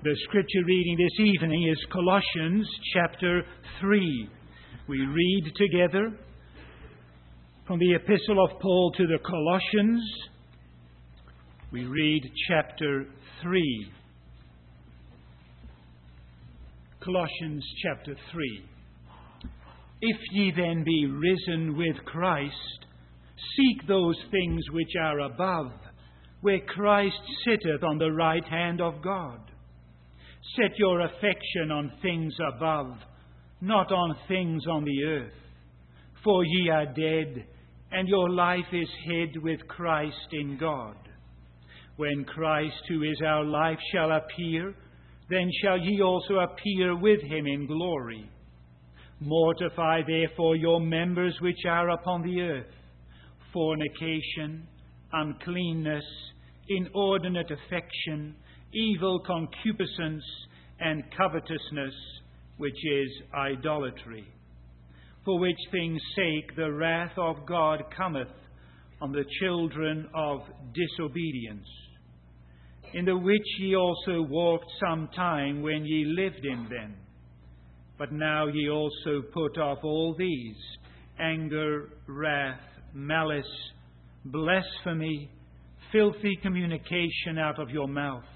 The scripture reading this evening is Colossians chapter 3. We read together from the epistle of Paul to the Colossians. We read chapter 3. Colossians chapter 3. If ye then be risen with Christ, seek those things which are above, where Christ sitteth on the right hand of God. Set your affection on things above, not on things on the earth. For ye are dead, and your life is hid with Christ in God. When Christ, who is our life, shall appear, then shall ye also appear with him in glory. Mortify therefore your members which are upon the earth, fornication, uncleanness, inordinate affection, evil concupiscence, and covetousness, which is idolatry. For which things' sake the wrath of God cometh on the children of disobedience, in the which ye also walked some time when ye lived in them. But now ye also put off all these: anger, wrath, malice, blasphemy, filthy communication out of your mouth.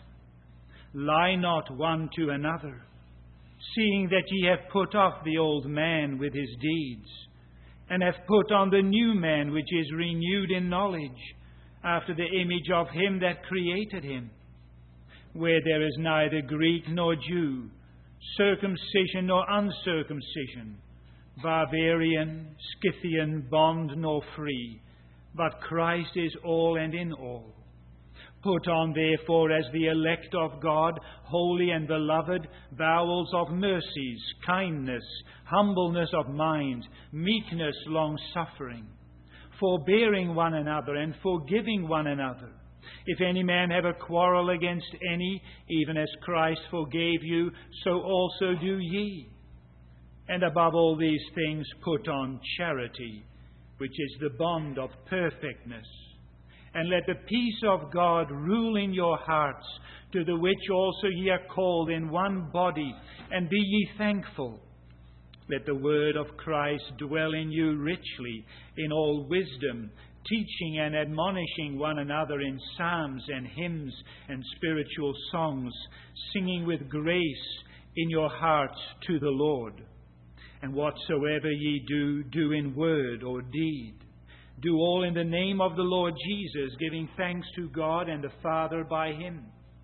Lie not one to another, seeing that ye have put off the old man with his deeds, and have put on the new man, which is renewed in knowledge, after the image of him that created him, where there is neither Greek nor Jew, circumcision nor uncircumcision, barbarian, Scythian, bond nor free, but Christ is all and in all. Put on therefore as the elect of God, holy and beloved, bowels of mercies, kindness, humbleness of mind, meekness, long-suffering, forbearing one another and forgiving one another. If any man have a quarrel against any, even as Christ forgave you, so also do ye. And above all these things put on charity, which is the bond of perfectness. And let the peace of God rule in your hearts, to the which also ye are called in one body, and be ye thankful. Let the word of Christ dwell in you richly, in all wisdom, teaching and admonishing one another in psalms and hymns and spiritual songs, singing with grace in your hearts to the Lord. And whatsoever ye do, do in word or deed. Do all in the name of the Lord Jesus, giving thanks to God and the Father by him.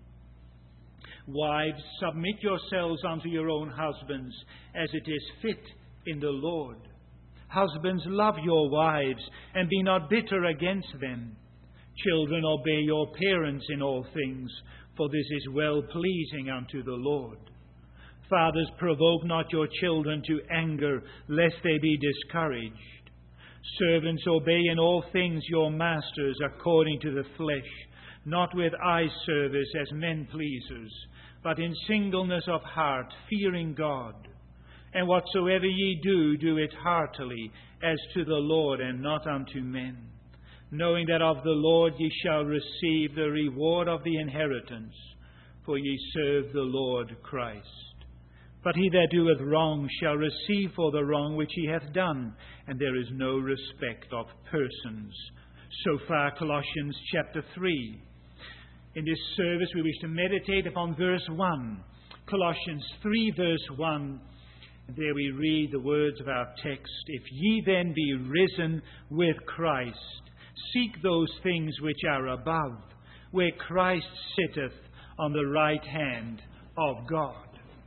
Wives, submit yourselves unto your own husbands, as it is fit in the Lord. Husbands, love your wives, and be not bitter against them. Children, obey your parents in all things, for this is well-pleasing unto the Lord. Fathers, provoke not your children to anger, lest they be discouraged. Servants, obey in all things your masters according to the flesh, not with eye service as men pleasers, but in singleness of heart, fearing God. And whatsoever ye do, do it heartily, as to the Lord and not unto men, knowing that of the Lord ye shall receive the reward of the inheritance, for ye serve the Lord Christ. But he that doeth wrong shall receive for the wrong which he hath done, and there is no respect of persons. So far, Colossians chapter 3. In this service we wish to meditate upon verse 1. Colossians 3 verse 1. There we read the words of our text. If ye then be risen with Christ, seek those things which are above, where Christ sitteth on the right hand of God.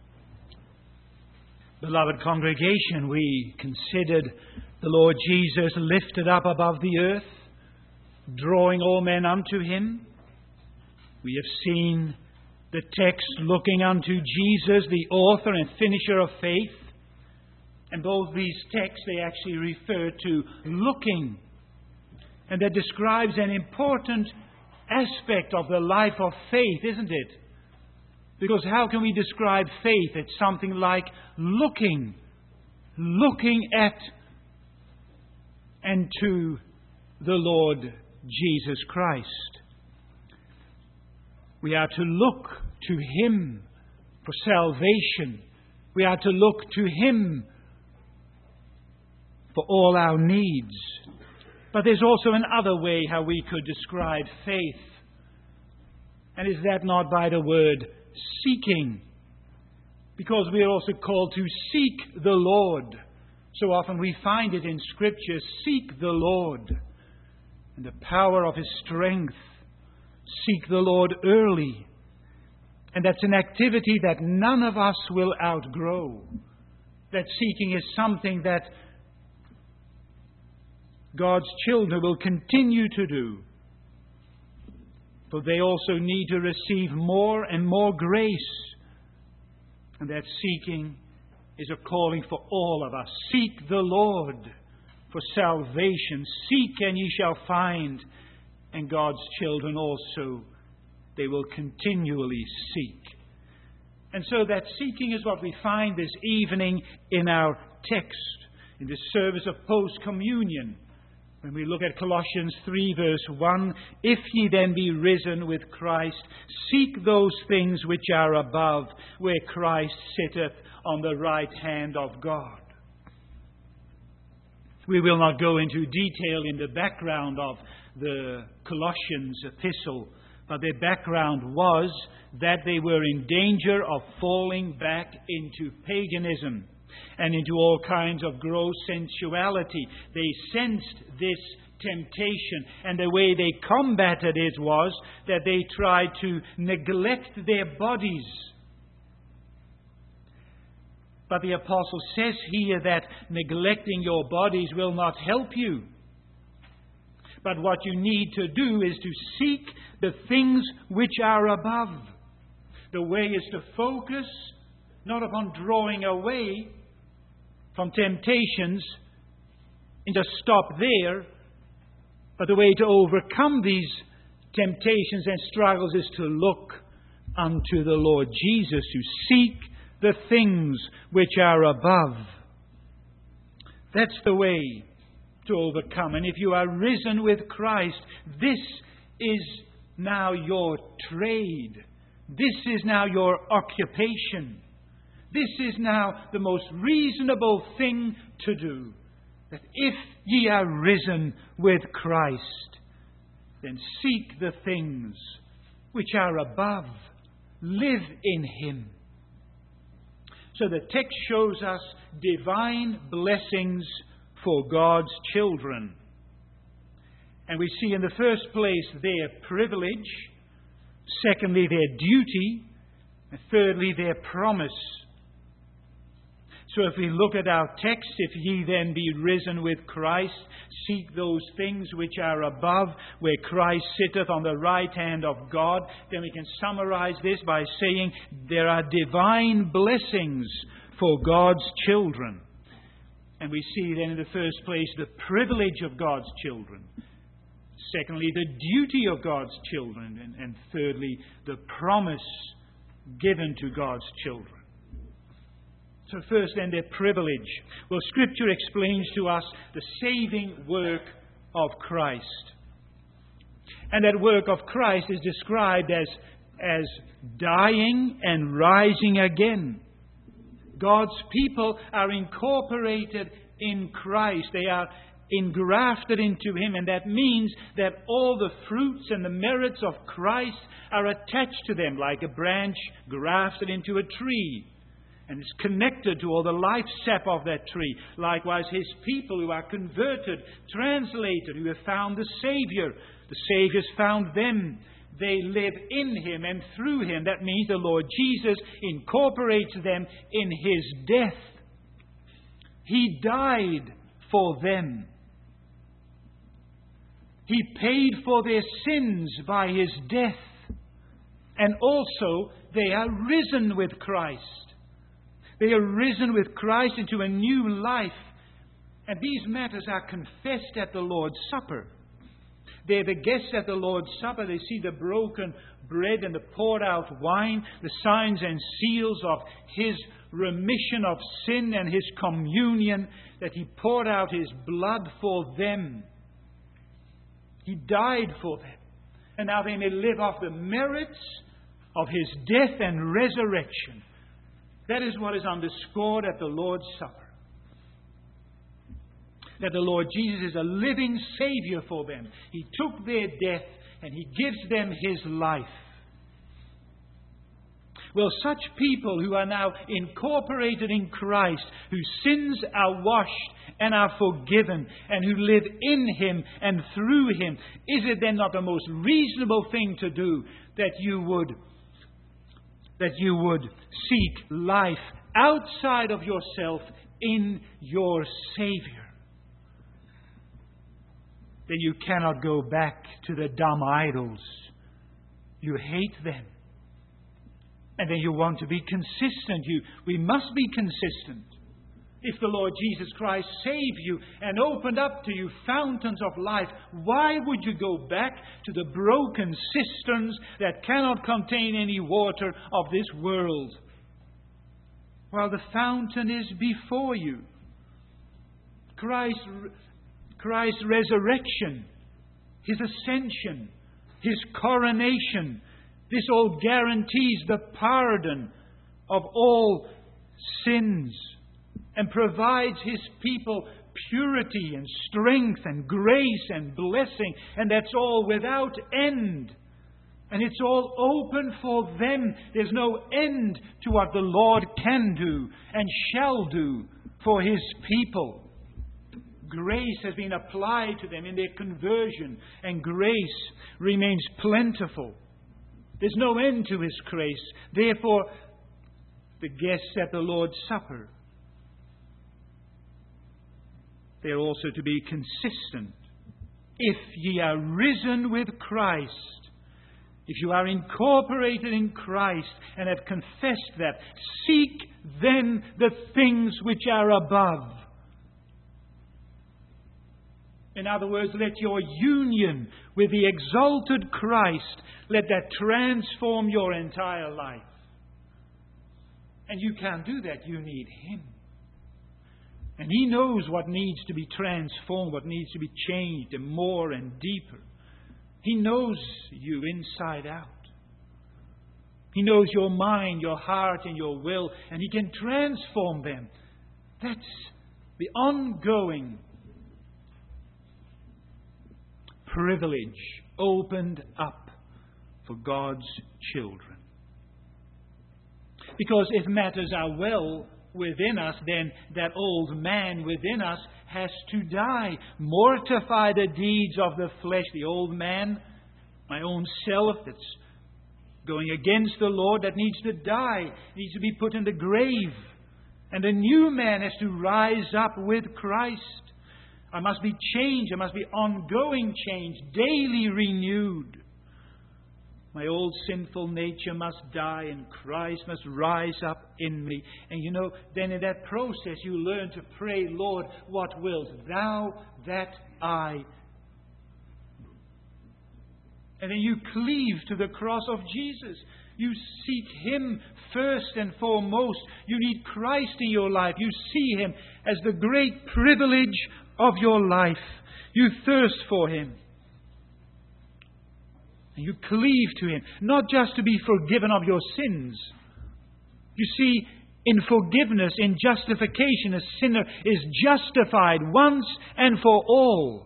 Beloved congregation, we considered the Lord Jesus lifted up above the earth, drawing all men unto him. We have seen the text looking unto Jesus, the author and finisher of faith. And both these texts, they actually refer to looking. And that describes an important aspect of the life of faith, isn't it? Because how can we describe faith? It's something like looking at and to the Lord Jesus Christ. We are to look to him For salvation, we are to look to Him for all our needs. But there's also another way how we could describe faith. And is that not by the word seeking? Because we are also called to seek the Lord. So often we find it in Scripture, seek the Lord. And the power of His strength, seek the Lord early. And that's an activity that none of us will outgrow. That seeking is something that God's children will continue to do. For they also need to receive more and more grace. And that seeking is a calling for all of us. Seek the Lord for salvation. Seek and ye shall find. And God's children also, they will continually seek. And so that seeking is what we find this evening in our text, in the service of post-communion. When we look at Colossians 3 verse 1, if ye then be risen with Christ, seek those things which are above, where Christ sitteth on the right hand of God. We will not go into detail in the background of the Colossians epistle, but their background was that they were in danger of falling back into paganism and into all kinds of gross sensuality. They sensed this temptation, and the way they combated it was that they tried to neglect their bodies. But the apostle says here that neglecting your bodies will not help you. But what you need to do is to seek the things which are above. The way is to focus not upon drawing away from temptations and to stop there, but the way to overcome these temptations and struggles is to look unto the Lord Jesus, to seek the things which are above. That's the way to overcome. And if you are risen with Christ, this is now your trade. This is now your occupation. This is now the most reasonable thing to do. That if ye are risen with Christ, then seek the things which are above. Live in Him. So the text shows us divine blessings for God's children. And we see in the first place their privilege, secondly their duty, and thirdly their promise. So if we look at our text, if ye then be risen with Christ, seek those things which are above, where Christ sitteth on the right hand of God, then we can summarize this by saying there are divine blessings for God's children. And we see then in the first place the privilege of God's children. Secondly, the duty of God's children. And thirdly, the promise given to God's children. So first then, their privilege. Well, Scripture explains to us the saving work of Christ. And that work of Christ is described as dying and rising again. God's people are incorporated in Christ. They are engrafted into Him. And that means that all the fruits and the merits of Christ are attached to them, like a branch grafted into a tree. And is connected to all the life sap of that tree. Likewise, His people who are converted, translated, who have found the Savior. The Savior's found them. They live in Him and through Him. That means the Lord Jesus incorporates them in His death. He died for them. He paid for their sins by His death. And also, they are risen with Christ. They are risen with Christ into a new life. And these matters are confessed at the Lord's Supper. They're the guests at the Lord's Supper. They see the broken bread and the poured out wine, the signs and seals of His remission of sin and His communion, that He poured out His blood for them. He died for them. And now they may live off the merits of His death and resurrection. That is what is underscored at the Lord's Supper. That the Lord Jesus is a living Savior for them. He took their death and He gives them His life. Well, such people who are now incorporated in Christ, whose sins are washed and are forgiven, and who live in Him and through Him, is it then not the most reasonable thing to do that you would seek life outside of yourself in your Savior? Then you cannot go back to the dumb idols. You hate them. And then you want to be consistent. We must be consistent. If the Lord Jesus Christ saved you and opened up to you fountains of life, why would you go back to the broken cisterns that cannot contain any water of this world? While the fountain is before you. Christ's resurrection, His ascension, His coronation, this all guarantees the pardon of all sins and provides His people purity and strength and grace and blessing. And that's all without end. And it's all open for them. There's no end to what the Lord can do and shall do for His people. Grace has been applied to them in their conversion, and grace remains plentiful. There's no end to His grace. Therefore, the guests at the Lord's Supper, they are also to be consistent. If ye are risen with Christ, if you are incorporated in Christ and have confessed that, seek then the things which are above. In other words, let your union with the exalted Christ, let that transform your entire life. And you can't do that. You need Him. And He knows what needs to be transformed, what needs to be changed, and more and deeper. He knows you inside out. He knows your mind, your heart, and your will, and He can transform them. That's the ongoing privilege opened up for God's children. Because if matters are well within us, then that old man within us has to die. Mortify the deeds of the flesh, the old man, my own self that's going against the Lord, that needs to die, needs to be put in the grave. And a new man has to rise up with Christ. I must be changed. I must be ongoing change, daily renewed. My old sinful nature must die and Christ must rise up in me. And then in that process you learn to pray, Lord, what wilt Thou that I? And then you cleave to the cross of Jesus. You seek Him first and foremost. You need Christ in your life. You see Him as the great privilege of your life. You thirst for Him. And you cleave to Him, not just to be forgiven of your sins. You see, in forgiveness, in justification, a sinner is justified once and for all.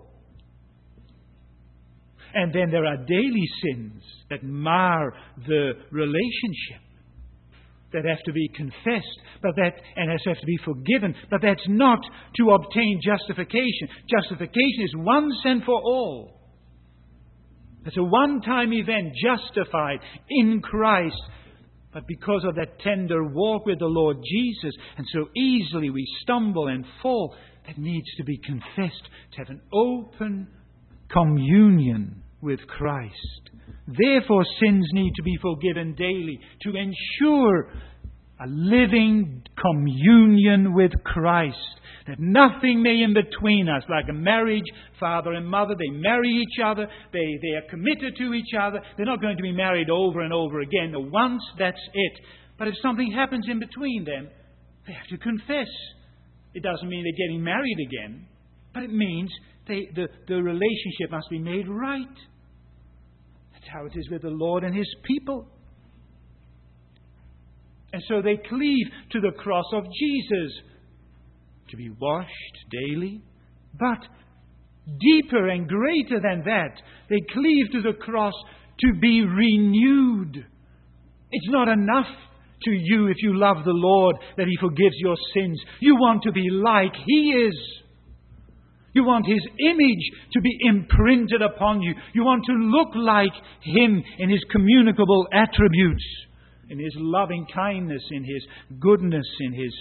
And then there are daily sins that mar the relationship, that have to be confessed, and have to be forgiven. But that's not to obtain justification. Justification is once and for all. It's a one-time event, justified in Christ. But because of that tender walk with the Lord Jesus, and so easily we stumble and fall, that needs to be confessed, to have an open communion with Christ. Therefore, sins need to be forgiven daily to ensure a living communion with Christ. That nothing may in between us, like a marriage, father and mother, they marry each other, they are committed to each other. They're not going to be married over and over again. Once, that's it. But if something happens in between them, they have to confess. It doesn't mean they're getting married again, but it means the relationship must be made right. That's how it is with the Lord and His people. And so they cleave to the cross of Jesus to be washed daily. But deeper and greater than that, they cleave to the cross to be renewed. It's not enough to you, if you love the Lord, that He forgives your sins. You want to be like He is. You want His image to be imprinted upon you. You want to look like Him in His communicable attributes, in His loving kindness, in His goodness, in His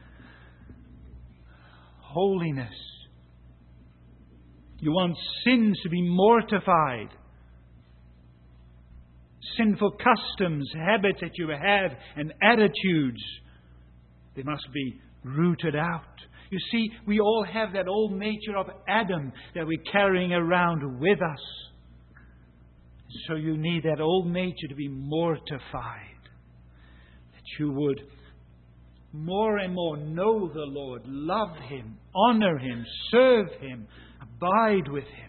holiness. You want sins to be mortified. Sinful customs, habits that you have, and attitudes, they must be rooted out. You see, we all have that old nature of Adam that we're carrying around with us. So you need that old nature to be mortified. That you would more and more know the Lord, love Him, honor Him, serve Him, abide with Him.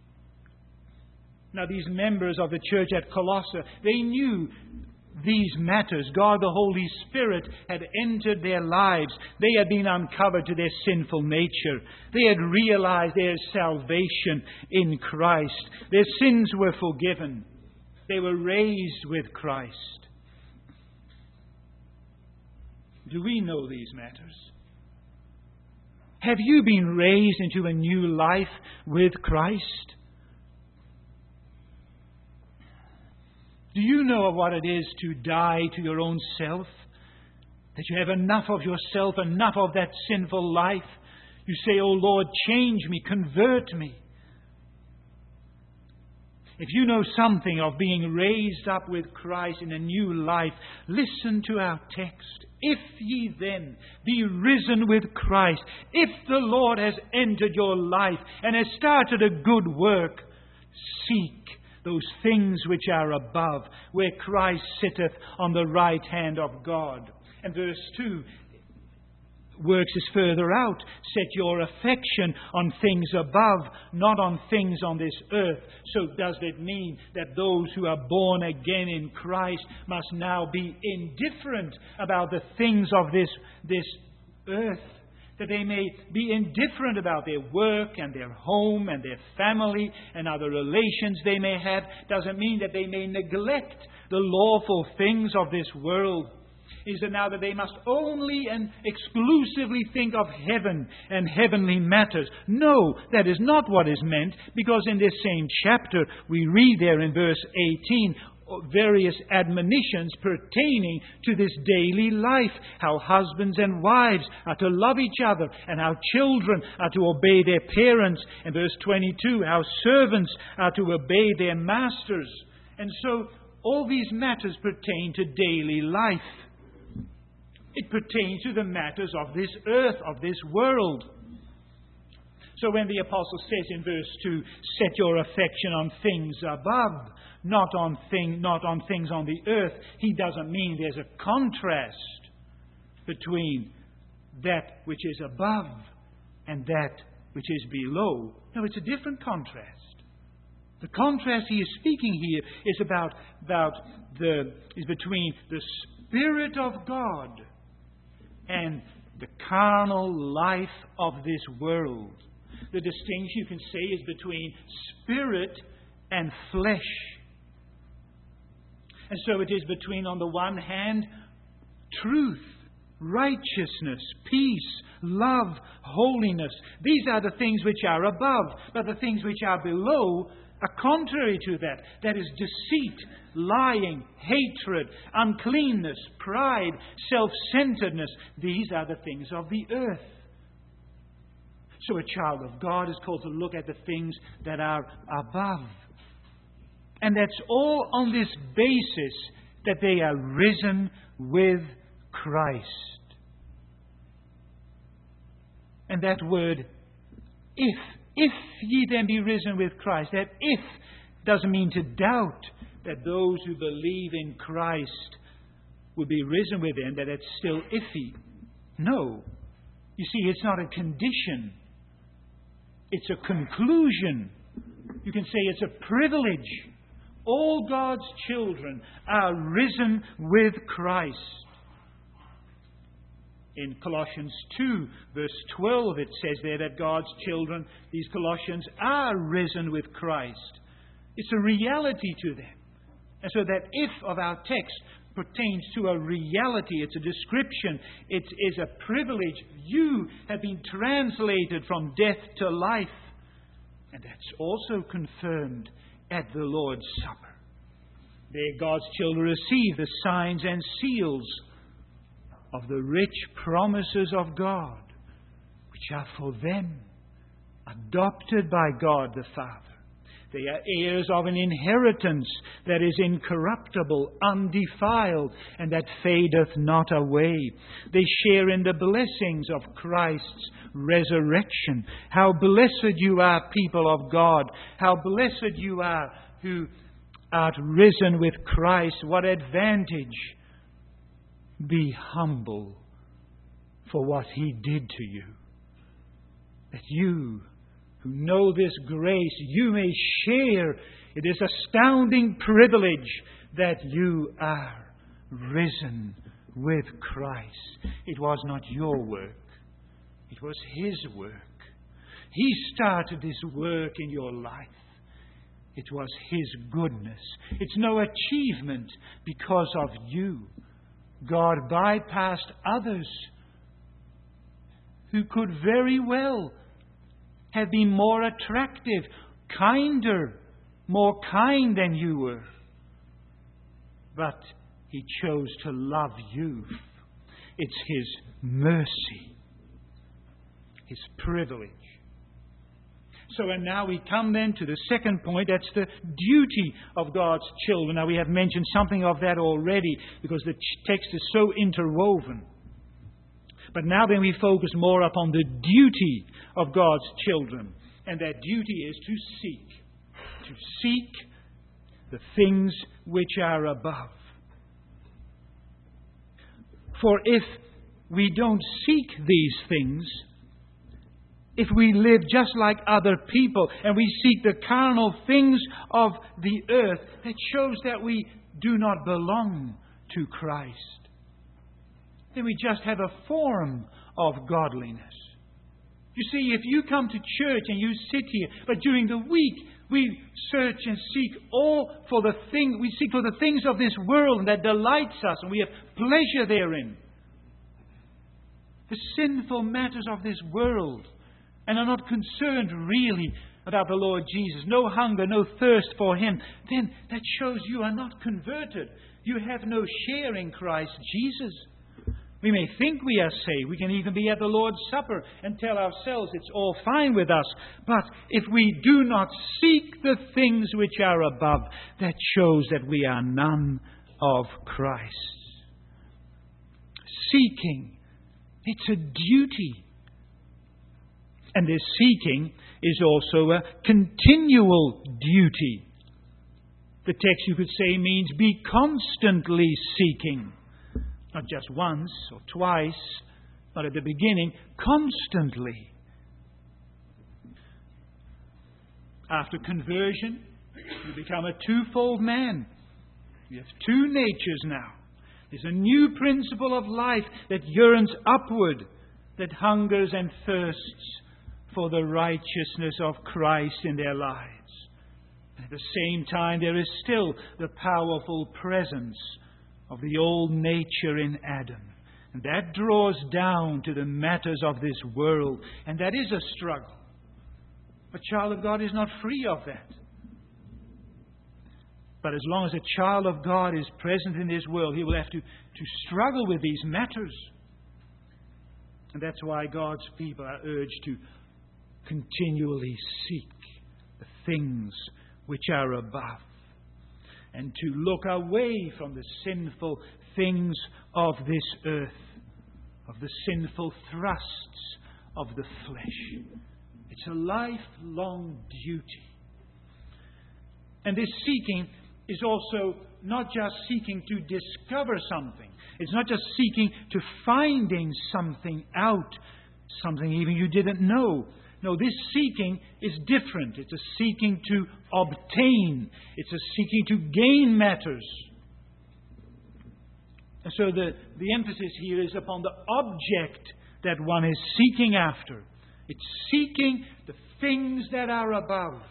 Now, these members of the church at Colossae, they knew these matters. God, the Holy Spirit, had entered their lives. They had been uncovered to their sinful nature. They had realized their salvation in Christ. Their sins were forgiven. They were raised with Christ. Do we know these matters? Have you been raised into a new life with Christ? Do you know what it is to die to your own self? That you have enough of yourself, enough of that sinful life? You say, "Oh Lord, change me, convert me." If you know something of being raised up with Christ in a new life, listen to our text. If ye then be risen with Christ, if the Lord has entered your life and has started a good work, seek those things which are above, where Christ sitteth on the right hand of God. And verse 2 works this further out. Set your affection on things above, not on things on this earth. So does it mean that those who are born again in Christ must now be indifferent about the things of this earth? That they may be indifferent about their work and their home and their family and other relations they may have, doesn't mean that they may neglect the lawful things of this world. Is it now that they must only and exclusively think of heaven and heavenly matters? No, that is not what is meant, because in this same chapter we read there in verse 18 various admonitions pertaining to this daily life. How husbands and wives are to love each other, and how children are to obey their parents. And verse 22, how servants are to obey their masters. And so all these matters pertain to daily life. It pertains to the matters of this earth, of this world. So when the apostle says in verse 2, set your affection on things above, not on things on the earth, he doesn't mean there's a contrast between that which is above and that which is below. No, it's a different contrast. The contrast he is speaking here is between the Spirit of God and the carnal life of this world. The distinction, you can say, is between spirit and flesh. And so it is between, on the one hand, truth, righteousness, peace, love, holiness. These are the things which are above. But the things which are below are contrary to that. That is deceit, lying, hatred, uncleanness, pride, self-centeredness. These are the things of the earth. So a child of God is called to look at the things that are above. And that's all on this basis that they are risen with Christ. And that word, if ye then be risen with Christ, that if doesn't mean to doubt that those who believe in Christ will be risen with Him, that it's still iffy. No. You see, it's not a condition. It's a conclusion. You can say it's a privilege. All God's children are risen with Christ. In Colossians 2, verse 12, it says there that God's children, these Colossians, are risen with Christ. It's a reality to them. And so that if of our text pertains to a reality, it's a description, it is a privilege. You have been translated from death to life. And that's also confirmed at the Lord's Supper. There God's children receive the signs and seals of the rich promises of God, which are for them, adopted by God the Father. They are heirs of an inheritance that is incorruptible, undefiled, and that fadeth not away. They share in the blessings of Christ's resurrection. How blessed you are, people of God. How blessed you are who art risen with Christ. What advantage! Be humble for what He did to you. That you who know this grace, you may share. It is astounding privilege that you are risen with Christ. It was not your work. It was His work. He started this work in your life. It was His goodness. It's no achievement because of you. God bypassed others who could very well have been more attractive, kinder, more kind than you were. But He chose to love you. It's His mercy, His privilege. So, and now we come then to the second point. That's the duty of God's children. Now, we have mentioned something of that already because the text is so interwoven. But now then we focus more upon the duty of God's children. And that duty is to seek. To seek the things which are above. For if we don't seek these things, if we live just like other people and we seek the carnal things of the earth, that shows that we do not belong to Christ. Then we just have a form of godliness. You see, if you come to church and you sit here, but during the week we search and seek for the things of this world and that delights us and we have pleasure therein. The sinful matters of this world, and are not concerned really about the Lord Jesus, no hunger, no thirst for Him, then that shows you are not converted. You have no share in Christ Jesus. We may think we are saved. We can even be at the Lord's Supper and tell ourselves it's all fine with us. But if we do not seek the things which are above, that shows that we are none of Christ. Seeking, it's a duty. And this seeking is also a continual duty. The text, you could say, means be constantly seeking. Not just once or twice, but at the beginning, constantly. After conversion, you become a twofold man. You have two natures now. There's a new principle of life that yearns upward, that hungers and thirsts for the righteousness of Christ in their lives. And at the same time, there is still the powerful presence of the old nature in Adam. And that draws down to the matters of this world. And that is a struggle. A child of God is not free of that. But as long as a child of God is present in this world, he will have to struggle with these matters. And that's why God's people are urged to continually seek the things which are above, and to look away from the sinful things of this earth, of the sinful thrusts of the flesh. It's a lifelong duty. And this seeking is also not just seeking to discover something. It's not just seeking to finding something out, something even you didn't know. No, this seeking is different. It's a seeking to obtain. It's a seeking to gain matters. And so the emphasis here is upon the object that one is seeking after. It's seeking the things that are above.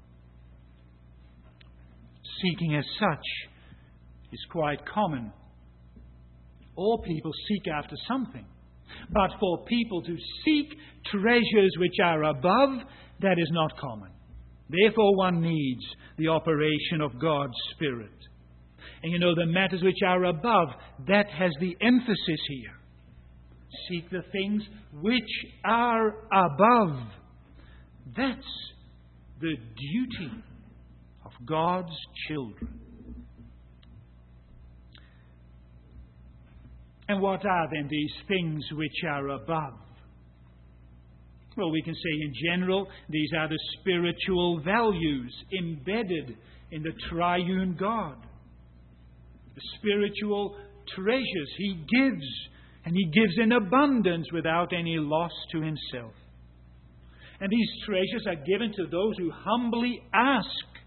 Seeking as such is quite common. All people seek after something. But for people to seek treasures which are above, that is not common. Therefore one needs the operation of God's Spirit. And the matters which are above, that has the emphasis here. Seek the things which are above. That's the duty of God's children. And what are then these things which are above? Well, we can say in general, these are the spiritual values embedded in the triune God. The spiritual treasures He gives, and He gives in abundance without any loss to Himself. And these treasures are given to those who humbly ask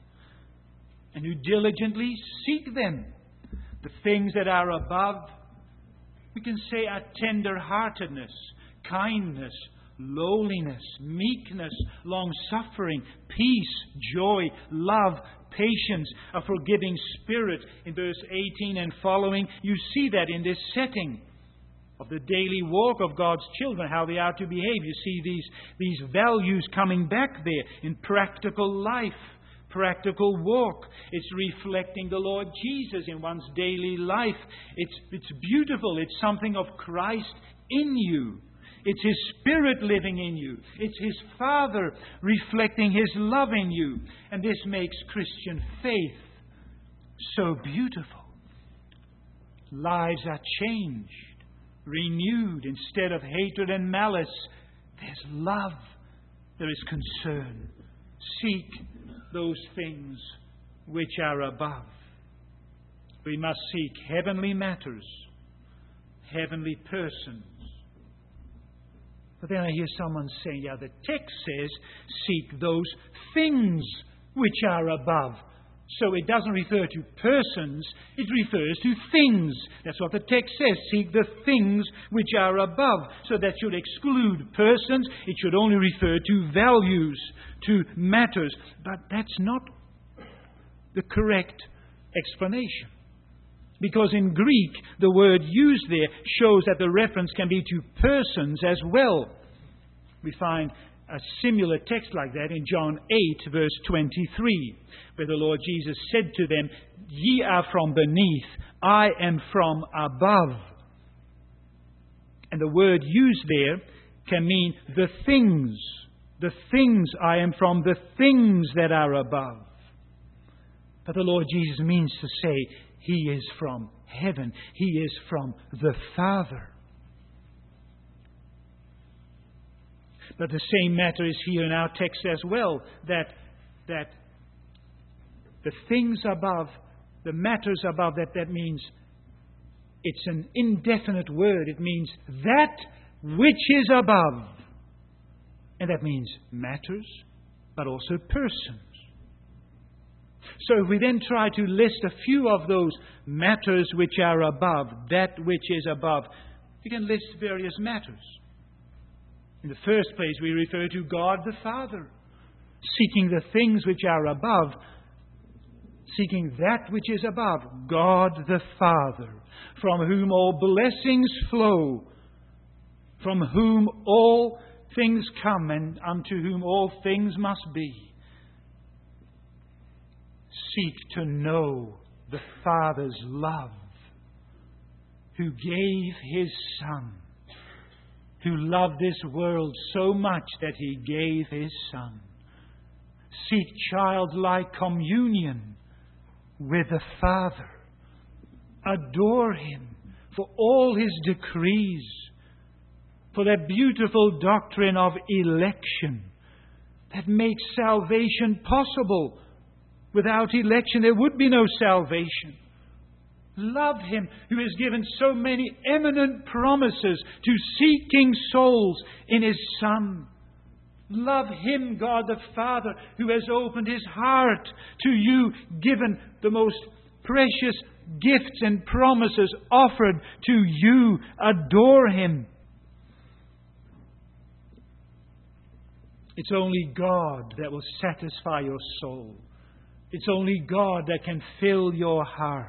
and who diligently seek them. The things that are above, we can say, are tender-heartedness, kindness, lowliness, meekness, long-suffering, peace, joy, love, patience, a forgiving spirit. In verse 18 and following, you see that in this setting of the daily walk of God's children, how they are to behave. You see these values coming back there in practical life, practical walk. It's reflecting the Lord Jesus in one's daily life. It's beautiful. It's something of Christ in you. It's His Spirit living in you. It's His Father reflecting His love in you. And this makes Christian faith so beautiful. Lives are changed, renewed. Instead of hatred and malice, there's love. There is concern. Seek those things which are above. We must seek heavenly matters, heavenly persons. But then I hear someone saying, the text says, seek those things which are above. So it doesn't refer to persons, it refers to things. That's what the text says, seek the things which are above. So that should exclude persons, it should only refer to values, to matters. But that's not the correct explanation. Because in Greek, the word used there shows that the reference can be to persons as well. We find a similar text like that in John 8, verse 23, where the Lord Jesus said to them, "Ye are from beneath, I am from above." And the word used there can mean the things. The things, I am from the things that are above. But the Lord Jesus means to say, He is from heaven. He is from the Father. But the same matter is here in our text as well, that the things above, the matters above, that means it's an indefinite word. It means that which is above. And that means matters, but also persons. So if we then try to list a few of those matters which are above, that which is above, we can list various matters. In the first place, we refer to God the Father, seeking the things which are above, seeking that which is above, God the Father, from whom all blessings flow, from whom all things come, and unto whom all things must be. Seek to know the Father's love, who gave His Son, who loved this world so much that He gave His Son. Seek childlike communion with the Father. Adore Him for all His decrees, for that beautiful doctrine of election that makes salvation possible. Without election, there would be no salvation. Love Him who has given so many eminent promises to seeking souls in His Son. Love Him, God the Father, who has opened His heart to you, given the most precious gifts and promises offered to you. Adore Him. It's only God that will satisfy your soul. It's only God that can fill your heart.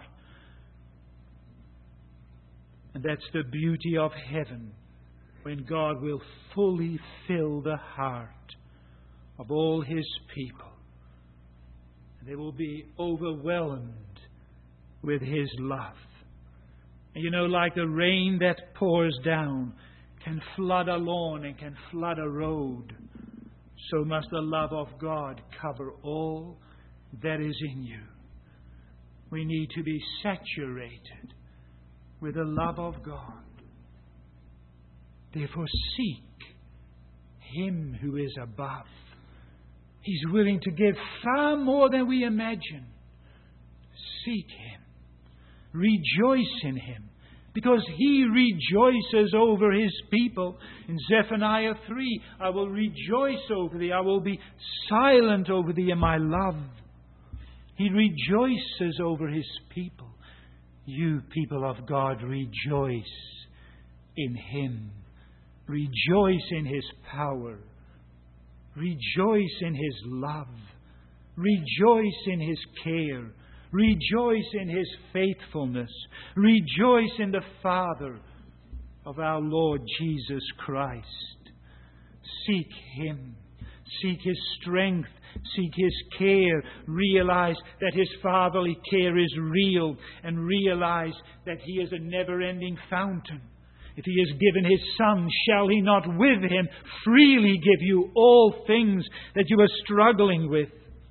And that's the beauty of heaven, when God will fully fill the heart of all His people. And they will be overwhelmed with His love. And you know, like the rain that pours down can flood a lawn and can flood a road, so must the love of God cover all that is in you. We need to be saturated with the love of God. Therefore, seek Him who is above. He's willing to give far more than we imagine. Seek Him. Rejoice in Him, because He rejoices over His people. In Zephaniah 3, I will rejoice over thee. I will be silent over thee in my love. He rejoices over His people. You, people of God, rejoice in Him. Rejoice in His power. Rejoice in His love. Rejoice in His care. Rejoice in His faithfulness. Rejoice in the Father of our Lord Jesus Christ. Seek Him. Seek His strength. Seek His care. Realize that His fatherly care is real. And realize that He is a never-ending fountain. If He has given His Son, shall He not with Him freely give you all things that you are struggling with?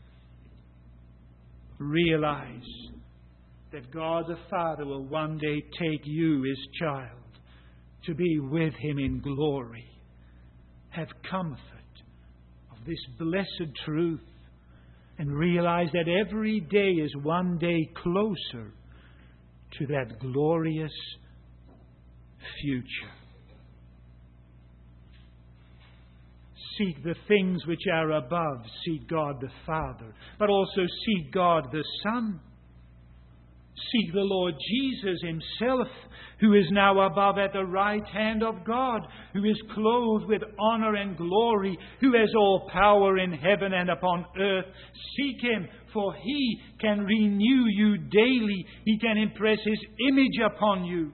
Realize that God the Father will one day take you, His child, to be with Him in glory. Have comfort of this blessed truth, and realize that every day is one day closer to that glorious future. Seek the things which are above. Seek God the Father. But also seek God the Son. Seek the Lord Jesus Himself, who is now above at the right hand of God, who is clothed with honor and glory, who has all power in heaven and upon earth. Seek Him, for He can renew you daily. He can impress His image upon you.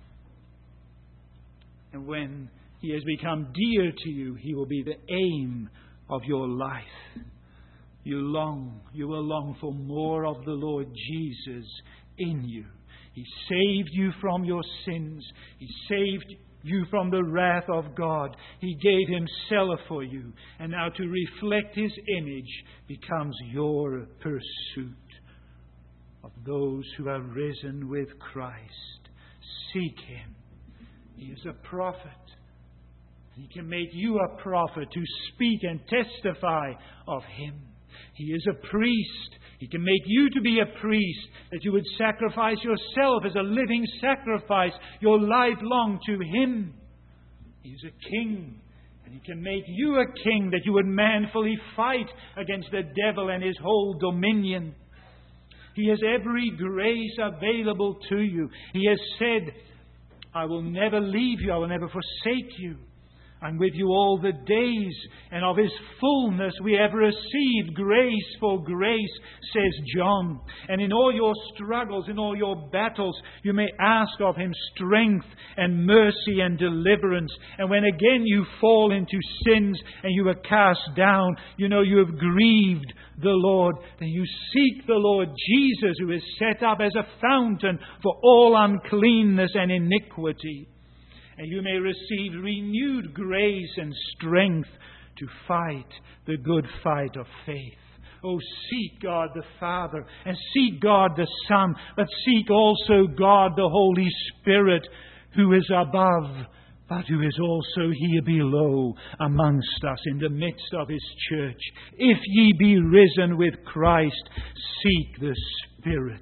And when He has become dear to you, He will be the aim of your life. You will long for more of the Lord Jesus in you. He saved you from your sins. He saved you from the wrath of God. He gave Himself for you. And now to reflect His image becomes your pursuit of those who are risen with Christ. Seek Him. He is a prophet. He can make you a prophet to speak and testify of Him. He is a priest. He can make you to be a priest, that you would sacrifice yourself as a living sacrifice, your life long to Him. He is a king, and He can make you a king, that you would manfully fight against the devil and his whole dominion. He has every grace available to you. He has said, I will never leave you, I will never forsake you. I'm with you all the days, and of His fullness we have received grace for grace, says John. And in all your struggles, in all your battles, you may ask of Him strength and mercy and deliverance. And when again you fall into sins and you are cast down, you know you have grieved the Lord. Then you seek the Lord Jesus, who is set up as a fountain for all uncleanness and iniquity. And you may receive renewed grace and strength to fight the good fight of faith. Oh, seek God the Father and seek God the Son, but seek also God the Holy Spirit, who is above, but who is also here below amongst us in the midst of His church. If ye be risen with Christ, seek the Spirit.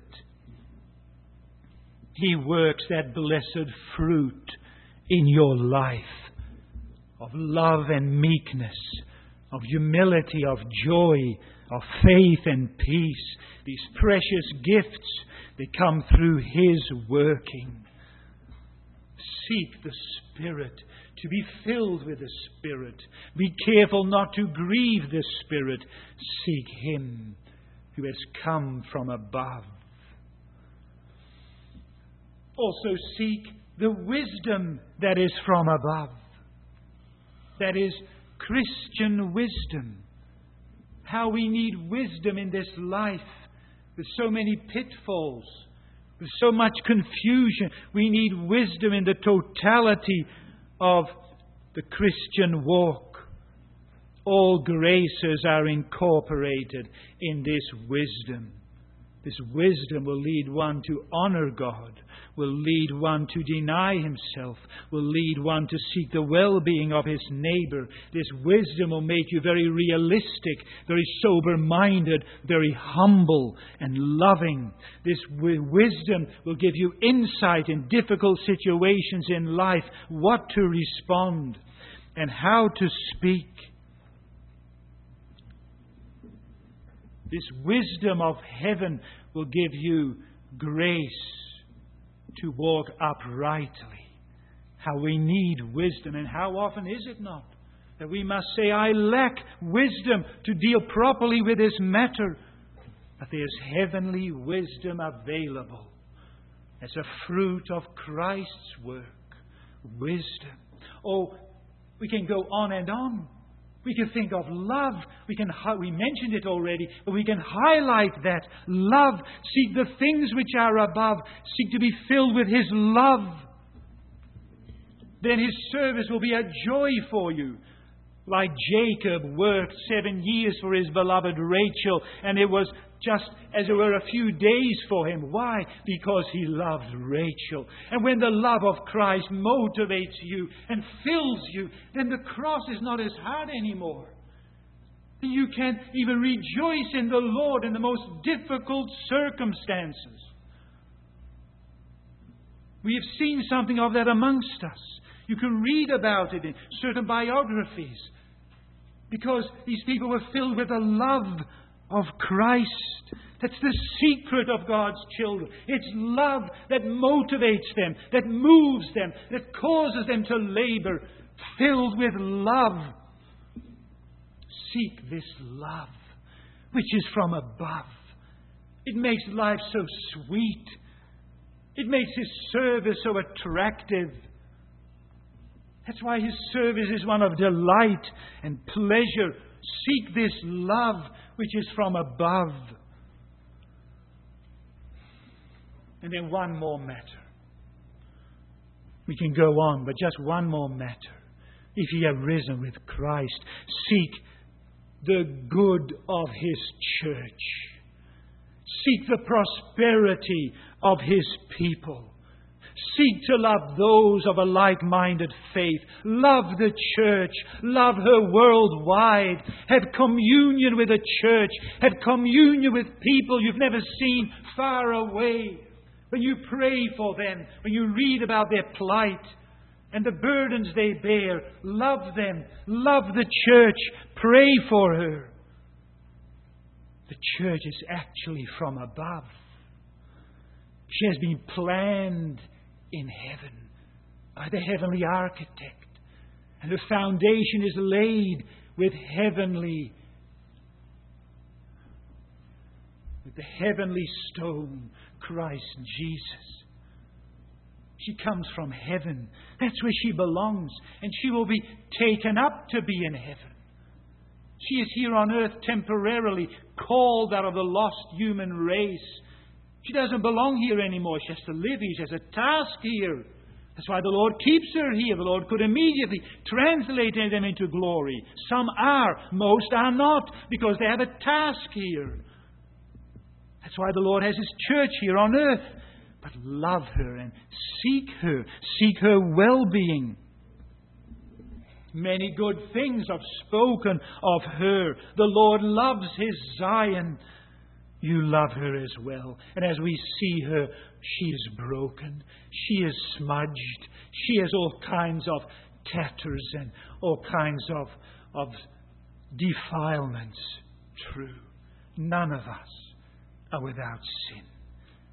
He works that blessed fruit in your life of love and meekness, of humility, of joy, of faith and peace. These precious gifts They come through His working. Seek the Spirit, to be filled with the Spirit. Be careful not to grieve the Spirit. Seek Him who has come from above. Also seek the wisdom that is from above. That is Christian wisdom. How we need wisdom in this life with so many pitfalls, with so much confusion. We need wisdom in the totality of the Christian walk. All graces are incorporated in this wisdom. This wisdom will lead one to honor God, will lead one to deny himself, will lead one to seek the well-being of his neighbor. This wisdom will make you very realistic, very sober-minded, very humble and loving. This wisdom will give you insight in difficult situations in life, what to respond and how to speak. This wisdom of heaven will give you grace to walk uprightly. How we need wisdom, and how often is it not that we must say, I lack wisdom to deal properly with this matter. But there's heavenly wisdom available as a fruit of Christ's work. Wisdom. Oh, we can go on and on. We can think of love. We mentioned it already, but we can highlight that. Love. Seek the things which are above. Seek to be filled with His love. Then His service will be a joy for you. Like Jacob worked 7 years for his beloved Rachel, and it was just as it were a few days for him. Why? Because he loved Rachel. And when the love of Christ motivates you and fills you, then the cross is not as hard anymore. You can even rejoice in the Lord in the most difficult circumstances. We have seen something of that amongst us. You can read about it in certain biographies. Because these people were filled with the love of Christ. That's the secret of God's children. It's love that motivates them, that moves them, that causes them to labor. Filled with love. Seek this love, which is from above. It makes life so sweet. It makes His service so attractive. That's why His service is one of delight and pleasure. Seek this love which is from above. And then one more matter. We can go on, but just one more matter. If ye have risen with Christ, seek the good of His church. Seek the prosperity of His people. Seek to love those of a like-minded faith. Love the church. Love her worldwide. Have communion with the church. Have communion with people you've never seen far away. When you pray for them, when you read about their plight and the burdens they bear, love them. Love the church. Pray for her. The church is actually from above. She has been planned in heaven by the heavenly architect. And the foundation is laid with the heavenly stone, Christ Jesus. She comes from heaven. That's where she belongs. And she will be taken up to be in heaven. She is here on earth temporarily, called out of the lost human race. She doesn't belong here anymore. She has to live here. She has a task here. That's why the Lord keeps her here. The Lord could immediately translate them into glory. Some are. Most are not, because they have a task here. That's why the Lord has His church here on earth. But love her and seek her. Seek her well-being. Many good things are spoken of her. The Lord loves His Zion. You love her as well. And as we see her, she is broken. She is smudged. She has all kinds of tatters and all kinds of defilements. True. None of us are without sin.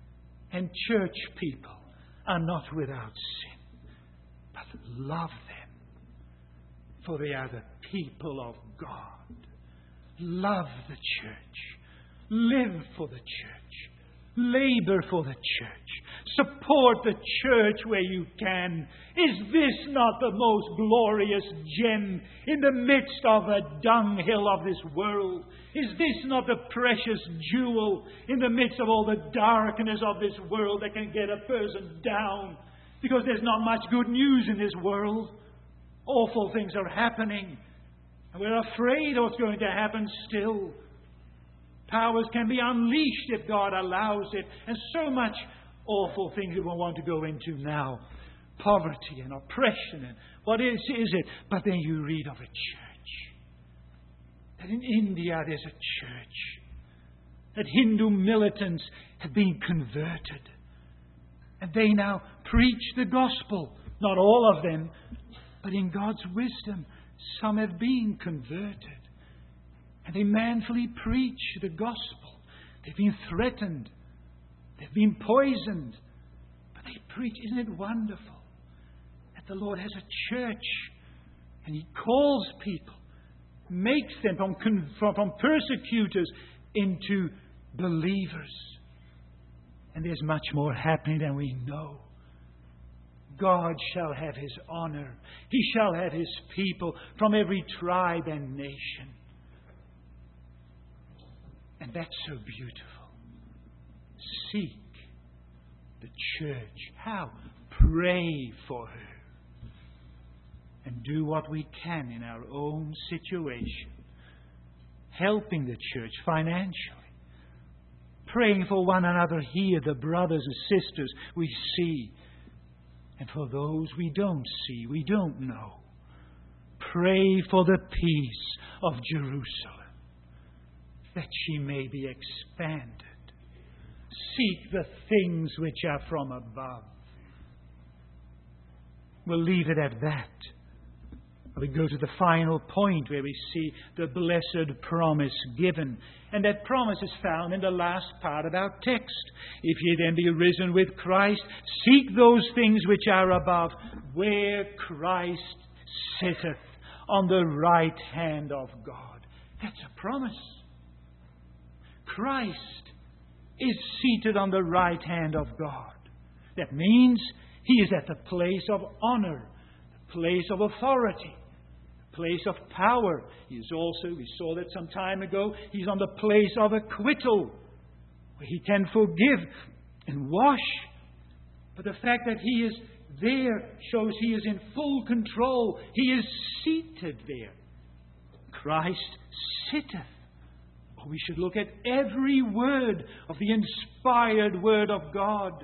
and church people are not without sin. But love them, for they are the people of God. Love the church. Live for the church. Labor for the church. Support the church where you can. Is this not the most glorious gem in the midst of a dunghill of this world? Is this not the precious jewel in the midst of all the darkness of this world that can get a person down? Because there's not much good news in this world. Awful things are happening. And we're afraid of what's going to happen still. Powers can be unleashed if God allows it. And so much awful things we won't want to go into now. Poverty and oppression and what is it? But then you read of a church. That in India there's a church. That Hindu militants have been converted. And they now preach the gospel. Not all of them, but in God's wisdom, some have been converted. And they manfully preach the gospel. They've been threatened. They've been poisoned. But they preach. Isn't it wonderful that the Lord has a church and He calls people, makes them from persecutors into believers. And there's much more happening than we know. God shall have His honor. He shall have His people from every tribe and nation. And that's so beautiful. Seek the church. How? Pray for her. And do what we can in our own situation. Helping the church financially. Praying for one another here, the brothers and sisters we see. And for those we don't see, we don't know. Pray for the peace of Jerusalem, that she may be expanded. Seek the things which are from above. We'll leave it at that. We go to the final point where we see the blessed promise given. And that promise is found in the last part of our text. If ye then be risen with Christ, seek those things which are above, where Christ sitteth on the right hand of God. That's a promise. Christ is seated on the right hand of God. That means He is at the place of honor, the place of authority, the place of power. He is also, we saw that some time ago, He's on the place of acquittal, where He can forgive and wash. But the fact that He is there shows He is in full control. He is seated there. Christ sitteth. We should look at every word of the inspired Word of God.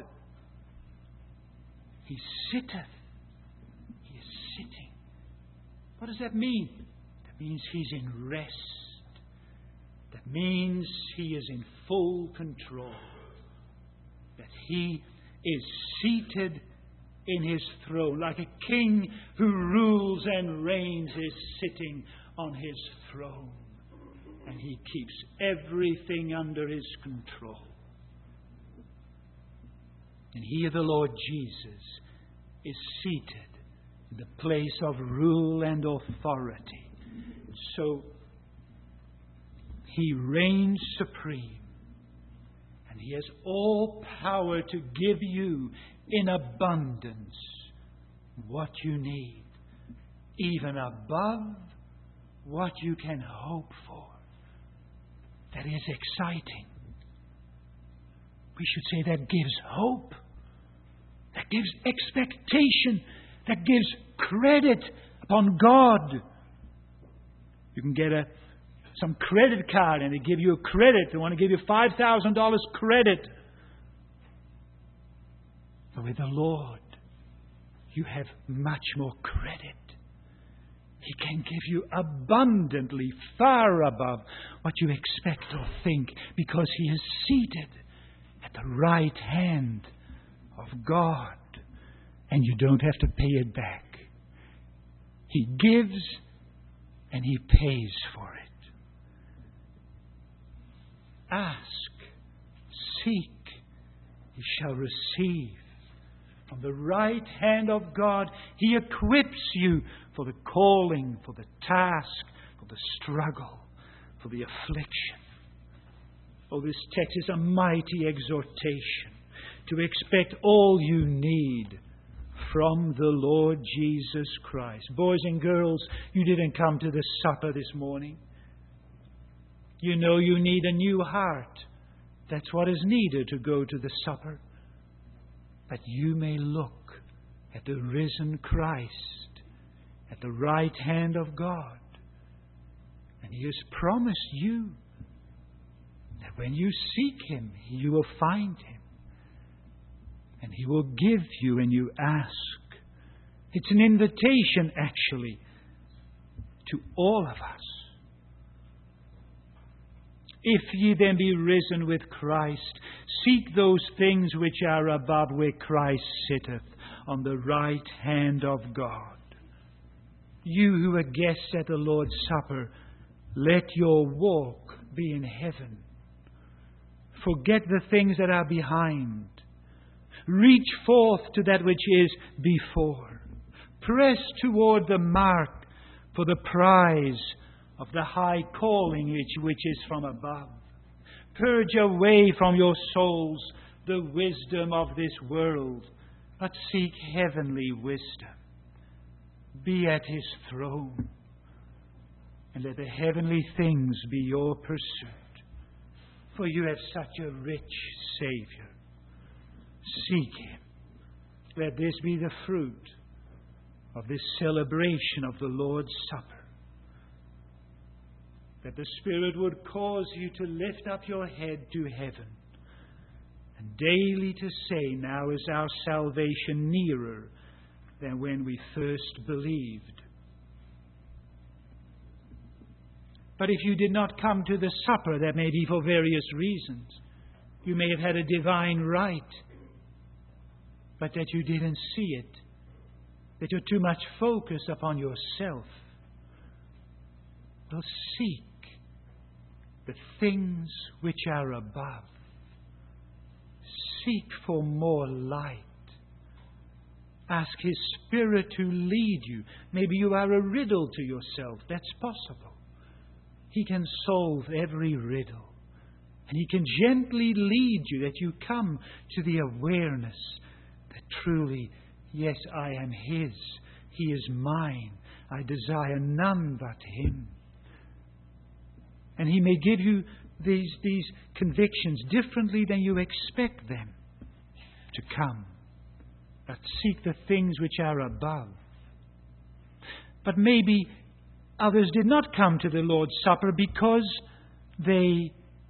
He sitteth. He is sitting. What does that mean? That means He's in rest. That means He is in full control. That He is seated in His throne. Like a king who rules and reigns is sitting on His throne. And He keeps everything under His control. And here the Lord Jesus is seated in the place of rule and authority. So He reigns supreme. And He has all power to give you in abundance what you need, even above what you can hope for. That is exciting. We should say that gives hope. That gives expectation. That gives credit upon God. You can get some credit card and they give you a credit. They want to give you $5,000 credit. But with the Lord, you have much more credit. He can give you abundantly, far above what you expect or think, because He is seated at the right hand of God. And you don't have to pay it back. He gives and He pays for it. Ask, seek, He shall receive. From the right hand of God, He equips you for the calling, for the task, for the struggle, for the affliction. Oh, this text is a mighty exhortation to expect all you need from the Lord Jesus Christ. Boys and girls, you didn't come to the supper this morning. You know you need a new heart. That's what is needed to go to the supper. That you may look at the risen Christ at the right hand of God. And He has promised you that when you seek Him, you will find Him. And He will give you when you ask. It's an invitation, actually, to all of us. If ye then be risen with Christ, seek those things which are above, where Christ sitteth on the right hand of God. You who are guests at the Lord's Supper, let your walk be in heaven. Forget the things that are behind. Reach forth to that which is before. Press toward the mark for the prize of the high calling which is from above. Purge away from your souls the wisdom of this world, but seek heavenly wisdom. Be at His throne, and let the heavenly things be your pursuit. For you have such a rich Savior. Seek Him. Let this be the fruit of this celebration of the Lord's Supper. That the Spirit would cause you to lift up your head to heaven, and daily to say, now is our salvation nearer than when we first believed. But if you did not come to the supper, that may be for various reasons. You may have had a divine right, but that you didn't see it, that you're too much focused upon yourself. Well, seek the things which are above. Seek for more light. Ask His Spirit to lead you. Maybe you are a riddle to yourself. That's possible. He can solve every riddle. And He can gently lead you that you come to the awareness that truly, yes, I am His. He is mine. I desire none but Him. And He may give you these convictions differently than you expect them to come. But seek the things which are above. But maybe others did not come to the Lord's Supper because they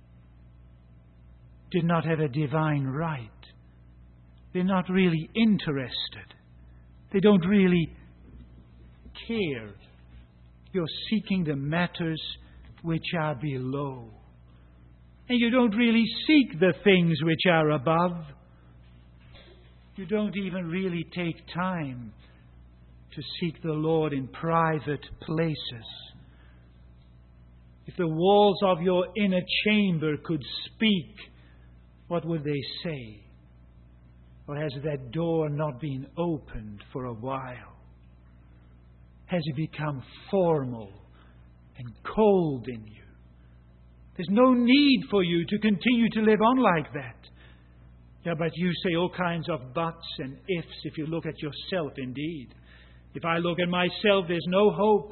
did not have a divine right. They're not really interested. They don't really care. You're seeking the matters which are below. And you don't really seek the things which are above. You don't even really take time to seek the Lord in private places. If the walls of your inner chamber could speak, what would they say? Or has that door not been opened for a while? Has it become formal and cold in you? There's no need for you to continue to live on like that. Yeah, but you say all kinds of buts and ifs if you look at yourself indeed. If I look at myself, there's no hope.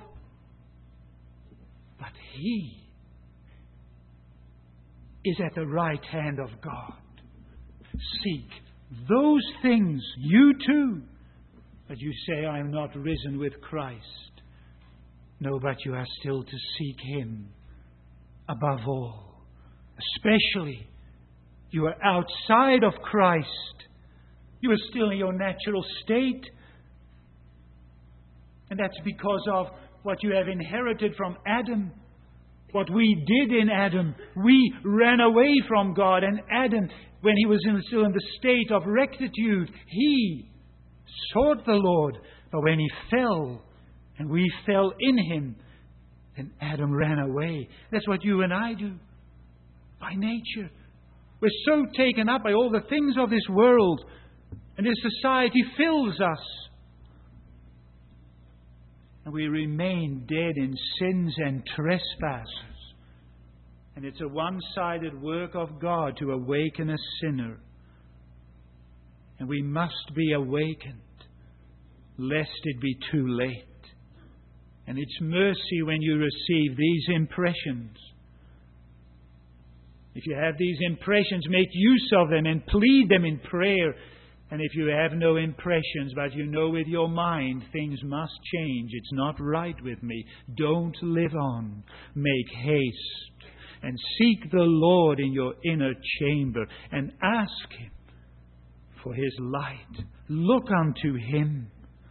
But He is at the right hand of God. Seek those things, you too. But you say, I am not risen with Christ. No, but you are still to seek Him above all. Especially, you are outside of Christ. You are still in your natural state. And that's because of what you have inherited from Adam. What we did in Adam. We ran away from God. And Adam, when he was still in the state of rectitude, he sought the Lord. But when he fell, and we fell in him, then Adam ran away. That's what you and I do. By nature. We're so taken up by all the things of this world, and this society fills us. And we remain dead in sins and trespasses. And it's a one-sided work of God to awaken a sinner. And we must be awakened, lest it be too late. And it's mercy when you receive these impressions. If you have these impressions, make use of them and plead them in prayer. And if you have no impressions, but you know with your mind things must change, it's not right with me, don't live on. Make haste and seek the Lord in your inner chamber and ask Him for His light. Look unto Him,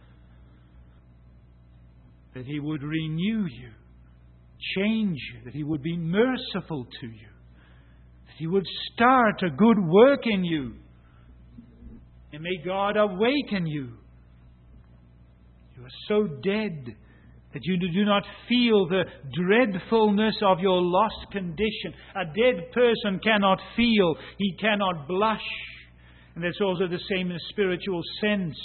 that He would renew you, change you, that He would be merciful to you, that He would start a good work in you. And may God awaken you. You are so dead that you do not feel the dreadfulness of your lost condition. A dead person cannot feel. He cannot blush. And that's also the same in a spiritual sense.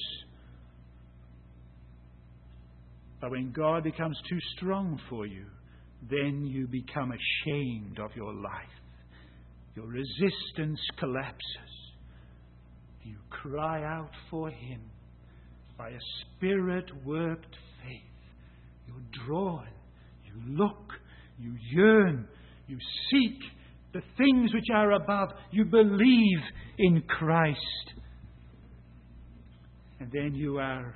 But when God becomes too strong for you, then you become ashamed of your life. Your resistance collapses. You cry out for Him by a Spirit-worked faith. You're drawn, you look, you yearn, you seek the things which are above. You believe in Christ. And then you are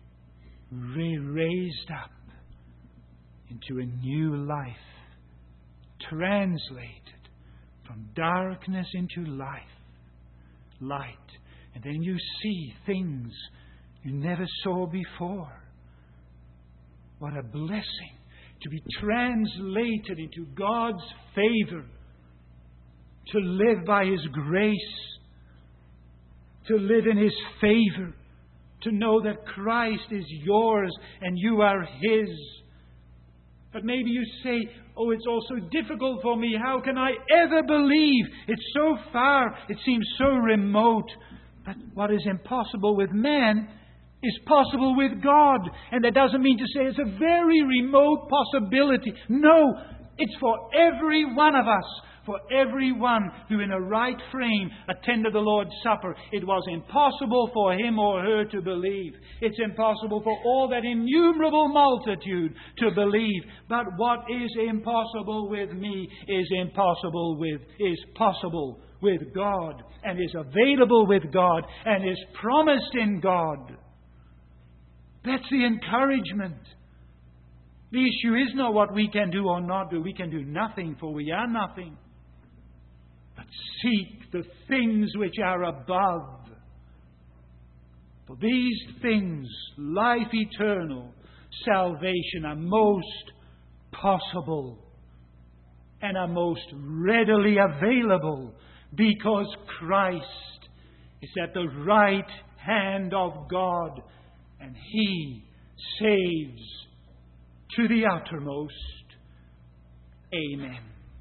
raised up into a new life, translated from darkness into light. And then you see things you never saw before. What a blessing to be translated into God's favor, to live by His grace, to live in His favor, to know that Christ is yours and you are His. But maybe you say, oh, it's all so difficult for me. How can I ever believe? It's so far. It seems so remote. But what is impossible with man is possible with God. And that doesn't mean to say it's a very remote possibility. No, it's for every one of us. For everyone who in a right frame attended the Lord's Supper. It was impossible for him or her to believe. It's impossible for all that innumerable multitude to believe. But what is impossible with me is possible with God, and is available with God, and is promised in God. That's the encouragement. The issue is not what we can do or not do. We can do nothing, for we are nothing. But seek the things which are above. For these things, life eternal, salvation, are most possible and are most readily available, because Christ is at the right hand of God, and He saves to the uttermost. Amen.